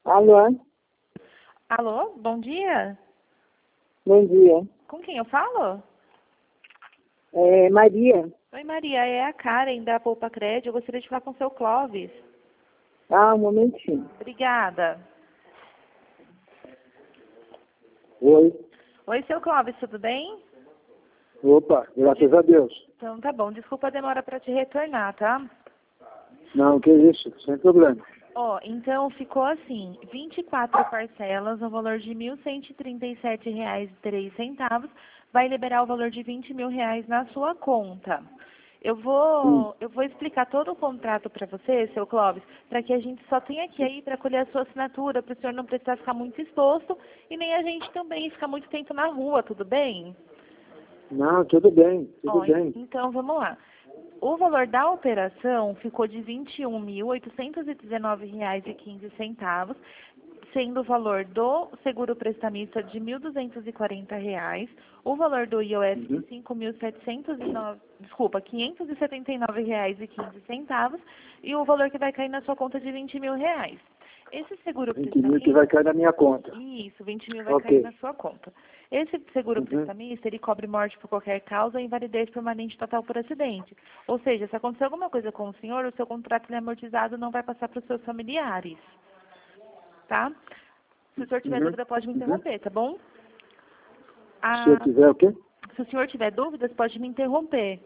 Alô? Alô, bom dia. Bom dia. Com quem eu falo? É Maria. Oi, Maria, é a Karen da Poupa Crédito. Eu gostaria de falar com o seu Clóvis. Ah, um momentinho. Obrigada. Oi. Oi, seu Clóvis, tudo bem? Opa, graças a Deus. Então tá bom, desculpa a demora para te retornar, tá? Não, que isso, sem problema. Ó, então ficou assim, 24 parcelas no valor de R$ 1.137,03, vai liberar o valor de R$ 20 mil na sua conta. Eu vou explicar todo o contrato para você, seu Clóvis, para que a gente só tenha aqui aí para colher a sua assinatura, para o senhor não precisar ficar muito exposto e nem a gente também ficar muito tempo na rua, tudo bem? Não, tudo bem, tudo Ó, bem. então vamos lá. O valor da operação ficou de R$ 21.819,15, sendo o valor do seguro prestamista de R$ 1.240, o valor do IOF de R$ 579,15 e o valor que vai cair na sua conta de R$ 20 mil. Esse seguro 20 mil que prestamista... vai cair na minha conta. Isso, 20 mil vai Ok. cair na sua conta. Esse seguro prestamista, ele cobre morte por qualquer causa e invalidez permanente total por acidente. Ou seja, se acontecer alguma coisa com o senhor, o seu contrato ele é amortizado não vai passar para os seus familiares. Tá? Se o senhor tiver dúvida, pode me interromper, tá bom? Se eu tiver o quê? Se o senhor tiver dúvidas, pode me interromper.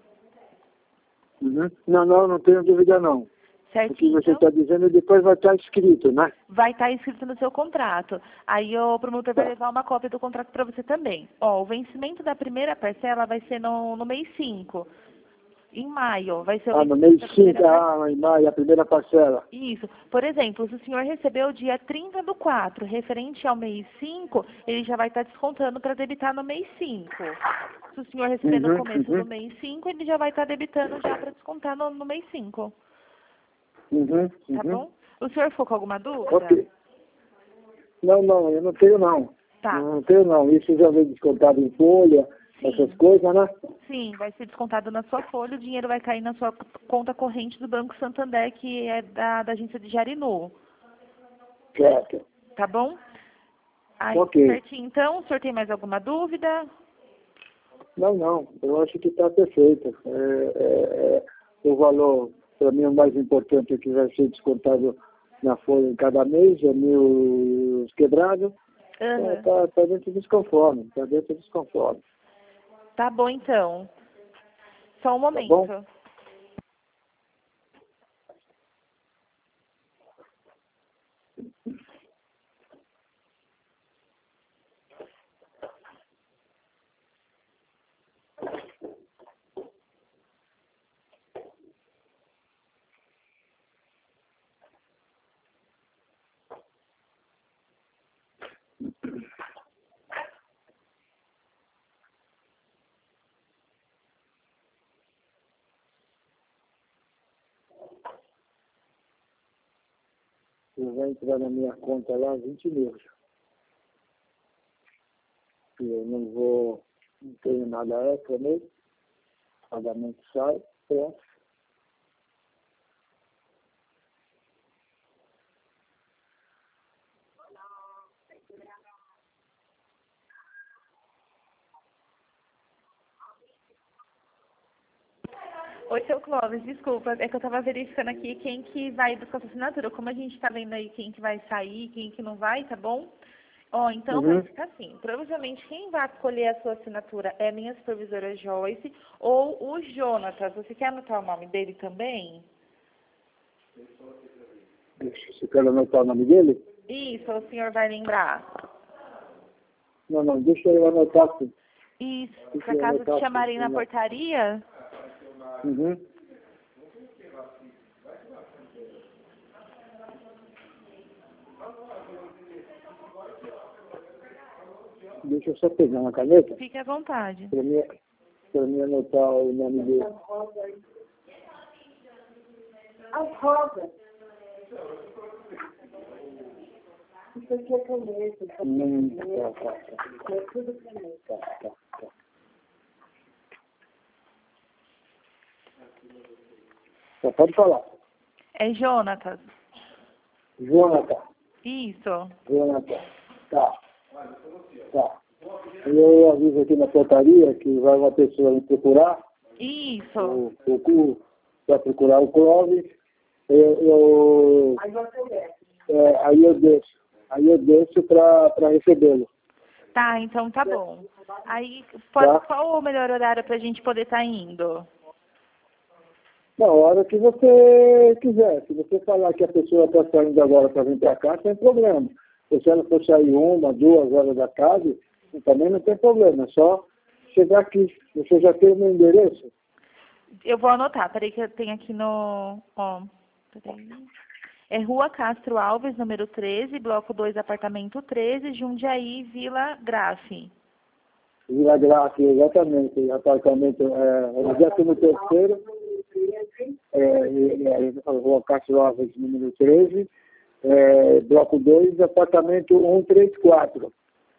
Não tenho dúvida não. O que Certinho? você Então, está dizendo depois vai estar escrito, né? vai estar escrito no seu contrato. Aí o promotor vai levar uma cópia do contrato para você também. Ó, o vencimento da primeira parcela vai ser no mês 5. Em maio, vai ser o No vencimento mês da 5, primeira parcela. em maio, a primeira parcela. Isso. Por exemplo, se o senhor recebeu dia 30/4, referente ao mês 5, ele já vai estar descontando para debitar no mês 5. Se o senhor receber no começo do mês 5, ele já vai estar debitando já para descontar no mês 5. Tá bom? O senhor ficou com alguma dúvida? Ok. Não, eu não tenho não. Tá. Não tenho não. Isso já vem descontado em folha, Sim. essas coisas, né? Sim, vai ser descontado na sua folha, o dinheiro vai cair na sua conta corrente do Banco Santander, que é da agência de Jarinu. Certo. Tá bom? Aí, Ok. certinho. Então, o senhor tem mais alguma dúvida? Não, eu acho que está perfeito. O valor, para mim, o mais importante é que vai ser descontado na folha em cada mês, é 1.000 quebrado. Está dentro dos conformes, está dentro dos conformes. Tá bom, então. Só um momento. bom? Eu vou entrar na minha conta lá 20 mil. Eu não tenho nada extra mesmo. Pagamento sai, pronto. Oi, seu Clóvis, desculpa, é que eu estava verificando aqui quem que vai buscar sua assinatura. Como a gente está vendo aí quem que vai sair, quem que não vai, tá bom? Ó, então vai ficar assim. Provavelmente quem vai colher a sua assinatura é a minha supervisora Joyce ou o Jonatas. Você quer anotar o nome dele também? Você quer anotar o nome dele? Isso, o senhor vai lembrar. Não, deixa eu anotar sim. Isso, Deixa por eu acaso anotar te chamarem sim, na né? portaria? Deixa eu só pegar uma caneta Fique à vontade. para mim anotar o nome dele. As rodas. Isso aqui é caneta. Tá. É tudo caneta. Tá. Pode falar. É Jonatas. Jonathan. Isso. Jonathan. Tá. Tá. Eu aviso aqui na portaria que vai uma pessoa me procurar. Isso. Para procurar o Clóvis. Aí você desce. Aí eu desço para recebê-lo. Tá, então tá bom. Aí, Tá. qual o melhor horário pra gente poder estar indo? Na hora que você quiser. Se você falar que a pessoa está saindo agora para vir para cá, sem problema. Se ela for sair 1, 2 horas da tarde, também não tem problema. É só chegar aqui. Você já tem o meu endereço? Eu vou anotar, peraí que eu tenho aqui no... Ó, peraí. É Rua Castro Alves, número 13, bloco 2, apartamento 13, Jundiaí, Vila Grafe. Vila Grafe, exatamente. Apartamento no 13º, Rua Castro Alves, número 13, bloco 2, apartamento 134.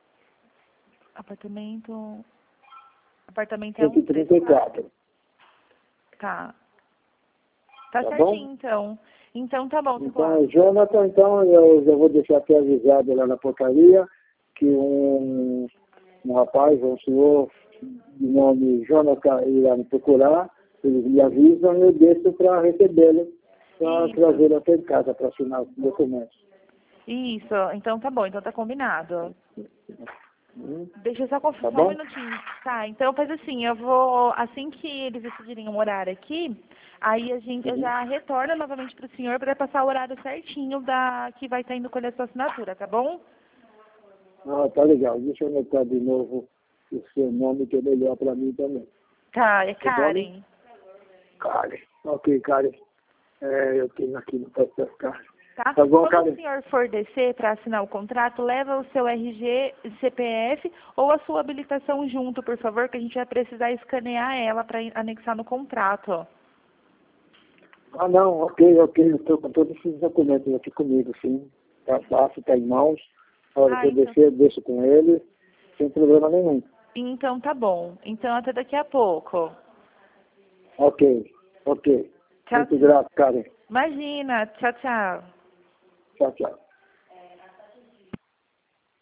Apartamento é 134. Tá. Tá Tá certinho, bom? então. Então tá bom, Então, Jonathan, então eu já vou deixar até avisado lá na portaria que um rapaz, um senhor de nome Jonathan irá me procurar, eles me avisam e eu desço para recebê-lo, para trazê-lo até em casa para assinar os documentos. Isso, então tá bom, então tá combinado. Deixa eu só confirmar Tá bom? um minutinho. Tá, então faz assim, eu vou, assim que eles decidirem um horário aqui, aí eu já retorno novamente pro senhor para passar o horário certinho que vai estar indo colher a sua assinatura, tá bom? Ah, tá legal. Deixa eu anotar de novo o seu nome, que é melhor para mim também. Tá, é Tá bom? Karen. Karen. Ok, Karen. Eu tenho aqui no pé das Karen. Tá? Tá bom, Quando Karen? o senhor for descer para assinar o contrato, leva o seu RG, CPF ou a sua habilitação junto, por favor, que a gente vai precisar escanear ela para anexar no contrato. Ah, não, ok. Eu estou com todos esses documentos aqui comigo, sim. Tá fácil, tá em mãos. A hora que eu Então. descer, eu deixo com ele, sem problema nenhum. Então tá bom. Então até daqui a pouco. Ok. Tchau. Muito grato, Karen. Imagina. Tchau, tchau. Tchau, tchau.